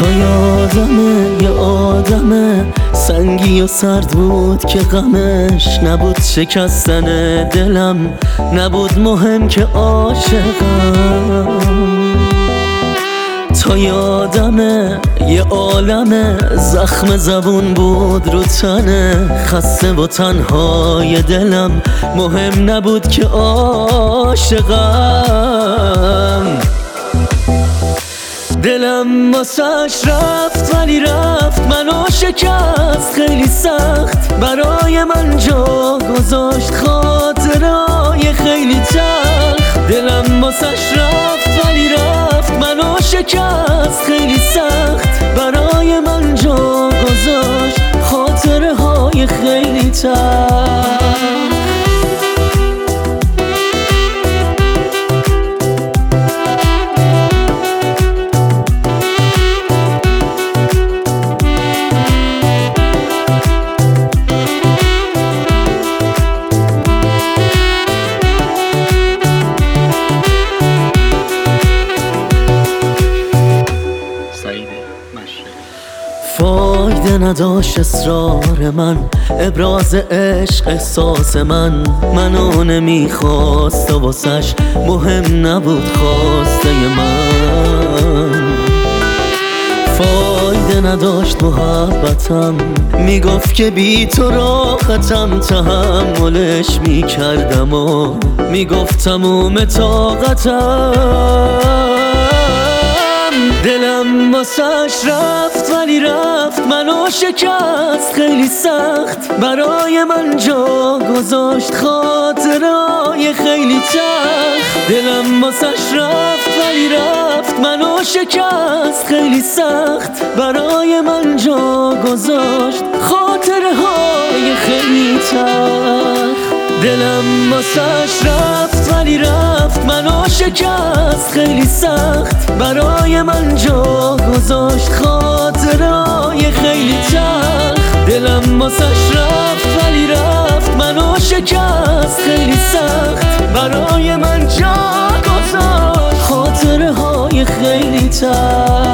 تا یادمه یه آدمه سنگی و سرد بود که غمش نبود شکستن دلم، نبود مهم که عاشقم. تا یادمه یه عالمه زخم زبون بود رو تنه، خسته و تنهای دلم مهم نبود که عاشقم. دلم واسش رفت ولی رفت منو شکست خیلی سخت، برای من جا گذاشت خاطرهای خیلی تلخ. دلم واسش رفت ولی رفت منو شکست خیلی سخت، برای من جا گذاشت خاطرهای خیلی تلخ. فایده نداشت اصرار من، ابراز عشق احساس منو نمیخواست و واسش مهم نبود خواسته من. فایده نداشت محبتم، میگفت که بی تو راحتم، تحملش میکردم و میگفت تموم طاقتم. دلم واسش رفت ولی رفت منو شکست خیلی سخت، برای من جا گذاشت خاطرهای خیلی تلخ. دلم واسش رفت ولی رفت منو شکست خیلی سخت، برای من جا گذاشت خاطرهای خیلی تلخ. دلم واسش رفت ولی رفت منو شکست خیلی سخت، برای من جا گذاشت خاطرهای خیلی تلخ. دلم واسش رفت ولی رفت منو شکست خیلی سخت، برای من جا گذاشت خاطرهای خیلی تلخ.